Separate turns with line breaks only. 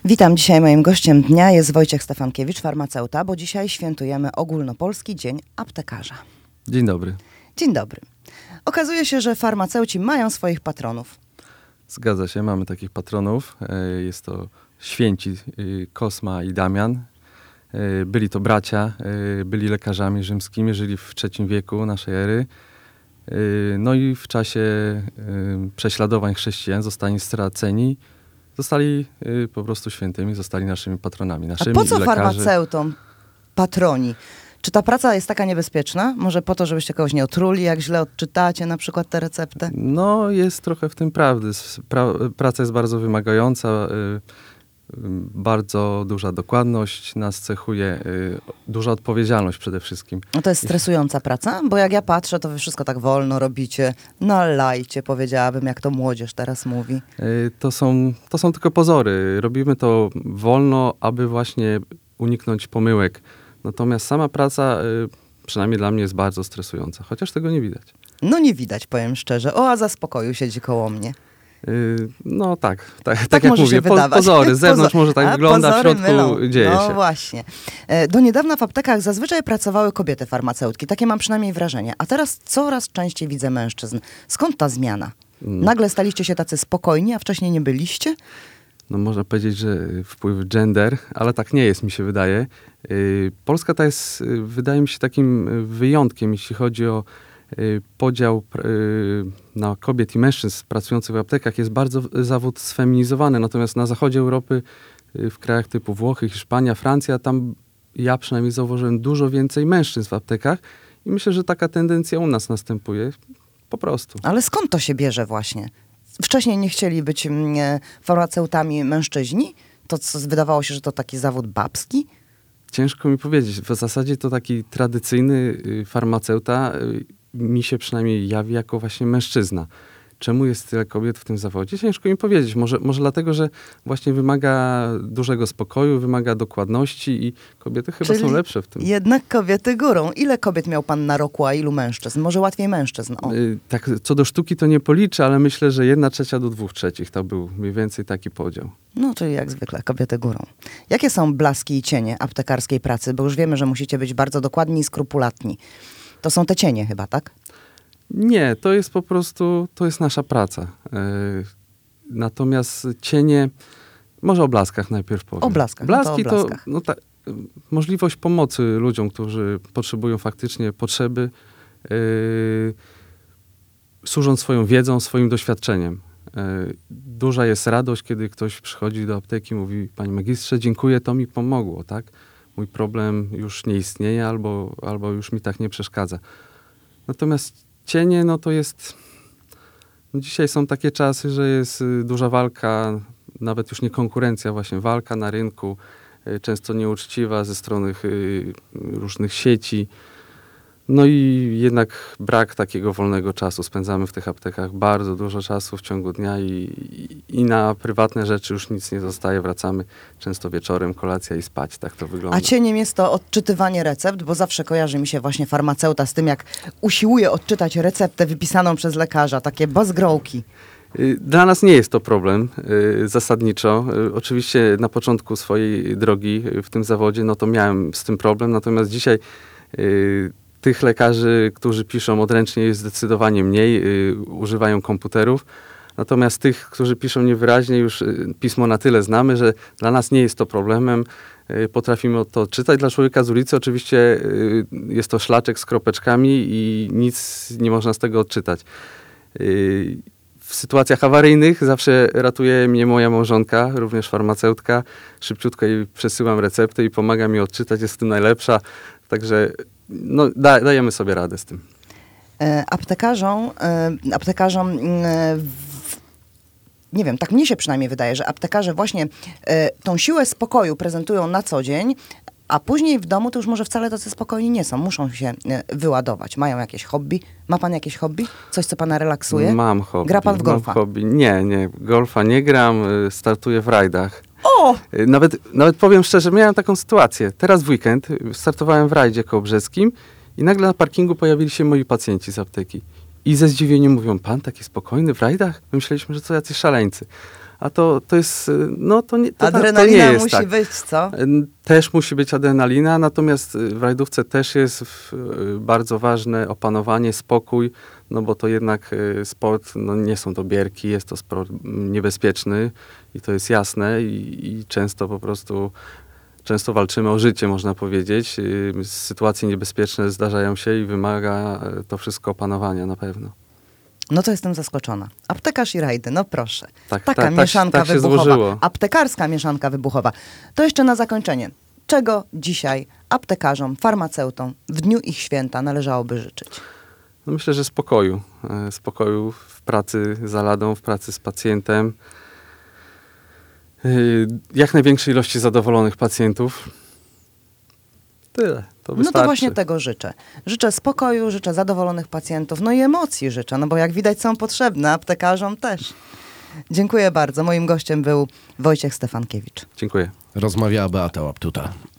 Witam. Dzisiaj moim gościem dnia jest Wojciech Stefankiewicz, farmaceuta, bo dzisiaj świętujemy Ogólnopolski Dzień Aptekarza.
Dzień dobry.
Dzień dobry. Okazuje się, że farmaceuci mają swoich patronów.
Zgadza się, mamy takich patronów. Jest to święci Kosma i Damian. Byli to bracia, byli lekarzami rzymskimi, żyli w III wieku naszej ery. No i w czasie prześladowań chrześcijan zostali straceni. Zostali po prostu świętymi, zostali naszymi patronami. Naszymi
A po co
lekarzy.
farmaceutom patroni? Czy ta praca jest taka niebezpieczna? Może po to, żebyście kogoś nie otruli, jak źle odczytacie na przykład tę receptę?
No, jest trochę w tym prawdy. Praca jest bardzo wymagająca, bardzo duża dokładność nas cechuje, duża odpowiedzialność przede wszystkim.
No to jest stresująca praca? Bo jak ja patrzę, to wy wszystko tak wolno robicie. No lajcie, powiedziałabym, jak to młodzież teraz mówi.
To są tylko pozory. Robimy to wolno, aby właśnie uniknąć pomyłek. Natomiast sama praca, przynajmniej dla mnie, jest bardzo stresująca, chociaż tego nie widać.
No nie widać, powiem szczerze. Oaza spokoju siedzi koło mnie.
No tak jak
może
mówię,
się wydawać.
pozory. Z zewnątrz może tak wygląda, w środku dzieje
no
się.
Właśnie. Do niedawna w aptekach zazwyczaj pracowały kobiety farmaceutki. Takie mam przynajmniej wrażenie. A teraz coraz częściej widzę mężczyzn. Skąd ta zmiana? Nagle staliście się tacy spokojni, a wcześniej nie byliście?
No można powiedzieć, że wpływ gender, ale tak nie jest, mi się wydaje. Polska ta jest, wydaje mi się, takim wyjątkiem, jeśli chodzi o podział na kobiet i mężczyzn pracujących w aptekach. Jest bardzo zawód sfeminizowany, natomiast na zachodzie Europy, w krajach typu Włochy, Hiszpania, Francja, tam ja przynajmniej zauważyłem dużo więcej mężczyzn w aptekach i myślę, że taka tendencja u nas następuje po prostu.
Ale skąd to się bierze właśnie? Wcześniej nie chcieli być farmaceutami mężczyźni? To co, wydawało się, że to taki zawód babski?
Ciężko mi powiedzieć. W zasadzie to taki tradycyjny farmaceuta mi się przynajmniej jawi jako właśnie mężczyzna. Czemu jest tyle kobiet w tym zawodzie? Ciężko mi powiedzieć. Może dlatego, że właśnie wymaga dużego spokoju, wymaga dokładności i kobiety chyba są lepsze w tym.
Jednak kobiety górą. Ile kobiet miał pan na roku, a ilu mężczyzn? Może łatwiej mężczyzn?
Tak, co do sztuki to nie policzę, ale myślę, że 1/3 do 2/3 to był mniej więcej taki podział.
No, czyli jak zwykle, kobiety górą. Jakie są blaski i cienie aptekarskiej pracy? Bo już wiemy, że musicie być bardzo dokładni i skrupulatni. To są te cienie chyba, tak?
Nie, to jest po prostu, to jest nasza praca. Natomiast cienie, może o blaskach najpierw powiem.
O blaskach,
Blaski
no to o blaskach.
Możliwość pomocy ludziom, którzy potrzebują faktycznie potrzeby, służąc swoją wiedzą, swoim doświadczeniem. Duża jest radość, kiedy ktoś przychodzi do apteki i mówi: panie magistrze, dziękuję, to mi pomogło, tak? Mój problem już nie istnieje albo już mi tak nie przeszkadza. Natomiast cienie, no to jest... Dzisiaj są takie czasy, że jest duża walka, nawet już nie konkurencja, właśnie walka na rynku, często nieuczciwa ze strony różnych sieci. No i jednak brak takiego wolnego czasu. Spędzamy w tych aptekach bardzo dużo czasu w ciągu dnia i na prywatne rzeczy już nic nie zostaje. Wracamy często wieczorem, kolacja i spać. Tak to wygląda.
A cieniem jest to odczytywanie recept, bo zawsze kojarzy mi się właśnie farmaceuta z tym, jak usiłuje odczytać receptę wypisaną przez lekarza. Takie bazgrołki.
Dla nas nie jest to problem zasadniczo. Oczywiście na początku swojej drogi w tym zawodzie, no to miałem z tym problem. Natomiast dzisiaj tych lekarzy, którzy piszą odręcznie, jest zdecydowanie mniej, używają komputerów. Natomiast tych, którzy piszą niewyraźnie, już pismo na tyle znamy, że dla nas nie jest to problemem. Potrafimy to czytać. Dla człowieka z ulicy oczywiście jest to szlaczek z kropeczkami i nic nie można z tego odczytać. W sytuacjach awaryjnych zawsze ratuje mnie moja małżonka, również farmaceutka. Szybciutko jej przesyłam receptę i pomaga mi odczytać, jest w tym najlepsza. Także no, dajemy sobie radę z tym.
Aptekarzom nie wiem, tak mnie się przynajmniej wydaje, że aptekarze właśnie tą siłę spokoju prezentują na co dzień, a później w domu to już może wcale tacy spokojni nie są. Muszą się wyładować. Mają jakieś hobby? Ma pan jakieś hobby? Coś, co pana relaksuje?
Mam hobby.
Gra pan w golfa?
Nie. Golfa nie gram. Startuję w rajdach.
O!
Nawet powiem szczerze, miałem taką sytuację. Teraz w weekend startowałem w rajdzie kołobrzeskim i nagle na parkingu pojawili się moi pacjenci z apteki. I ze zdziwieniem mówią: pan taki spokojny w rajdach? My myśleliśmy, że to jacyś szaleńcy. a to jest, no to nie,
Adrenalina
to nie jest
musi
tak.
być, co?
Też musi być adrenalina, natomiast w rajdówce też jest bardzo ważne opanowanie, spokój, no bo to jednak sport, no nie są to bierki, jest to sport niebezpieczny i to jest jasne i często po prostu, często walczymy o życie, można powiedzieć. Sytuacje niebezpieczne zdarzają się i wymaga to wszystko opanowania na pewno.
No to jestem zaskoczona. Aptekarz i rajdy, no proszę.
Tak,
Taka
tak
mieszanka
się
wybuchowa.
złożyło.
Aptekarska mieszanka wybuchowa. To jeszcze na zakończenie. Czego dzisiaj aptekarzom, farmaceutom w dniu ich święta należałoby życzyć?
No myślę, że spokoju. Spokoju w pracy za ladą, w pracy z pacjentem. Jak największej ilości zadowolonych pacjentów. Tyle. To
No
wystarczy.
to właśnie tego życzę. Życzę spokoju, życzę zadowolonych pacjentów, no i emocji życzę, no bo jak widać są potrzebne, aptekarzom też. Dziękuję bardzo. Moim gościem był Wojciech Stefankiewicz.
Dziękuję.
Rozmawiała Beata Łaptuta.